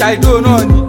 Jaido náà ni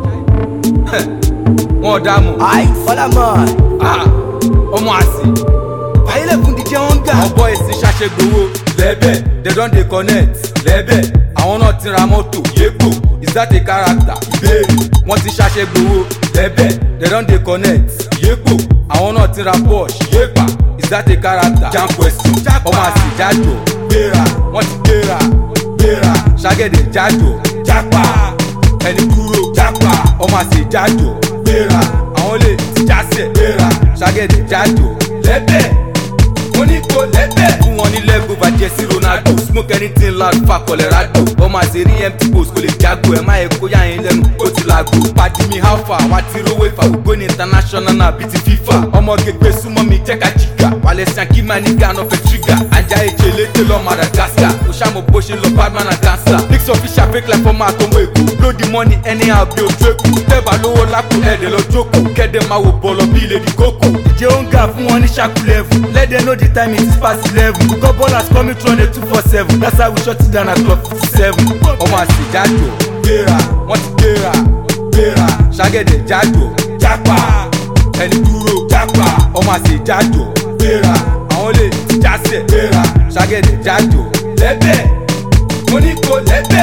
wọ́n dààmú. Aye, Fọlámọ. Ọmọ àsì. Ayélẹ́kùn DJ Onga. Àwọn boys ti ṣàṣegbowó lẹ́bẹ̀, they don dey connect lẹ́bẹ̀. Àwọn náà ti ra mọ́tò yépo, is that a character? Ìbéèrè. Wọ́n ti ṣàṣegbowó lẹ́bẹ̀, they don dey connect yépo. Àwọn náà ti ra Porsche yépa, is that a character? Jam question. Ọmọ àsì jájọ gbéra, wọ́n ti gbéra. Ṣàgẹ̀dẹ̀ jájọ jápa, ẹni kúrò jápa. Ọmọ àsì jájọ gbéra, àwọn lè ti jásẹ̀ gbéra. Ṣàgẹ̀dẹ̀ jájọ lẹ́bẹ̀. Oníkó lẹ́bẹ̀. Fún wọn ní lẹ́gbò bàjẹ́ sí Ronaldo. Smoke anything loud fa Colorado. Ọmọ àṣírí empty post kò lè jágo. Ẹ má yẹ kó yá yín lẹ́nu ó ti lágo. Pàdé mi how far? Wá ti rówó ìfà. Ògbó ní international náà bíi ti FIFA. Ọmọ gègbè súnmọ́ mi jẹ́ ká jìgà. Wàlẹ̀ ṣàǹkì máa ní Ghana fẹ́ trigger. Ajá èjì elédè lọ Madagascar. Kò ṣàmọ̀ bó ṣe lọ Batman and Dancer. Mix official fake life ọmọ àtọmọ èkó. Blow the money anyhow bí ojú èkó. Tẹ́bà lówó lápò ẹ̀dẹ̀ lọ jókòó. Kẹ́dẹ̀ máa wò bọ̀lọ̀ bí ilé di kókò. DJ Onga fún wọn ní ṣàkú level. Let them know the time it is past 11. God ballers coming through on a 247. That's how we shut it down at club 57. Ọmọ àti jájọ gbéra, wọ́n ti gbéra. Ṣàgẹ̀dẹ̀ jájọ jápa, ẹni dúró jápa. Ọmọ àti jájọ gbéra, àwọn lè ti jásẹ̀ gbéra. Ṣàgẹ̀dẹ̀ jájọ lẹ́bẹ̀, oníkó lẹ́bẹ̀.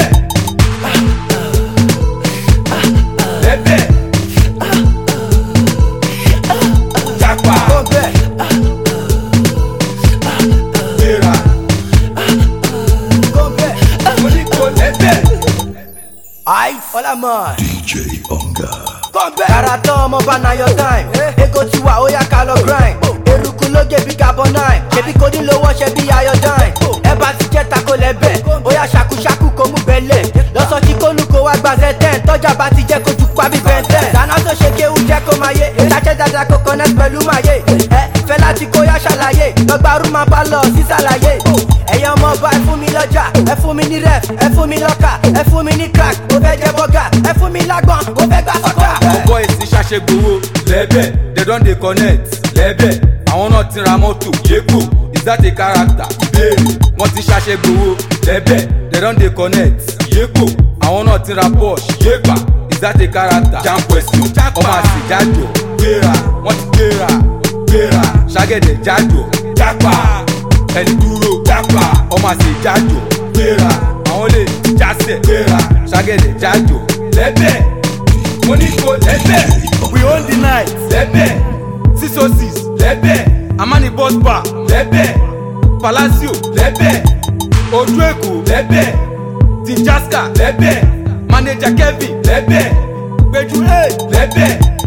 Lẹ́bẹ̀ jápa. Aye, Fọlámọ. DJ Onga. Yàrá tán ọmọ bá na your time. Ego ti wà ó yá ká lọ grind. Eruku ló gé bí carbonine. Ṣebí kò ní lówó ṣe bí iodine. Ẹ bá ti jẹ́ tako lẹ́bẹ̀. Ó yá ṣàkúṣàkú kò mú bẹ́lẹ̀. Lọ́sọ̀ tí kò lù kó wá gba Z10. Tọ́jà bá ti jẹ́ kojú pa bí bẹ́ntẹ́. Sànà tó ṣe kéwù jẹ́ kó máa yé. Ìdájẹ́ dáadáa kó connect pẹ̀lú máa yé. Fẹ́ láti kó yá ṣàlàyé. Lọ́gbà rúmà bá lọ sí ṣàlàyé. Ẹ̀yin ọmọ ọba ẹ fún mi lọ́jà. Ẹ fún mi ní ref, ẹ fún mi lọ́kà. Ẹ fún mi ní crack, ó fẹ́ jẹ bọ́gà. Ẹ fún mi lágbọ̀n, ó fẹ́ gbà sọ́kà. Àwọn boys ti ṣàṣegbowó lẹ́bẹ̀, they don dey connect lẹ́bẹ̀. Àwọn náà ti ra mọ́tò yépo, is that a character? Ìbéèrè. Wọ́n ti ṣàṣegbowó lẹ́bẹ̀, they don dey connect yépo. Àwọn náà ti ra Porsche yépa, is that a character? Jam question. Ọmọ àti jájọ gbéra, wọ́n ti gbéra. Ṣàgẹ̀dẹ̀ jájọ jápa, ẹni dúró jápa. Ọmọ àti jájọ gbéra, àwọn lè ti jásẹ̀ gbéra. Ṣàgẹ̀dẹ̀ jájọ lẹ́bẹ̀, oníkó lẹ́bẹ̀. We own the night lẹ́bẹ̀, 606 lẹ́bẹ̀. Amani Boss Bar lẹ́bẹ̀, Palacio lẹ́bẹ̀. Ojú Èkó lẹ́bẹ̀, Tinjaska lẹ́bẹ̀. Manager Kevin lẹ́bẹ̀, Péjú lẹ́bẹ̀.